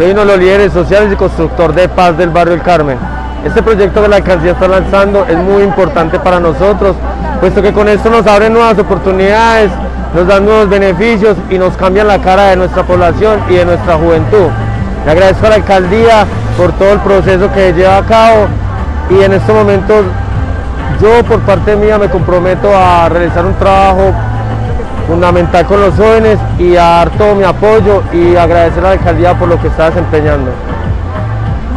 Soy uno de los líderes sociales y constructor de paz del barrio El Carmen. Este proyecto que la alcaldía está lanzando es muy importante para nosotros, puesto que con esto nos abren nuevas oportunidades, nos dan nuevos beneficios y nos cambian la cara de nuestra población y de nuestra juventud. Le agradezco a la alcaldía por todo el proceso que lleva a cabo y en estos momentos yo por parte mía me comprometo a realizar un trabajo fundamental con los jóvenes y a dar todo mi apoyo y agradecer a la alcaldía por lo que está desempeñando.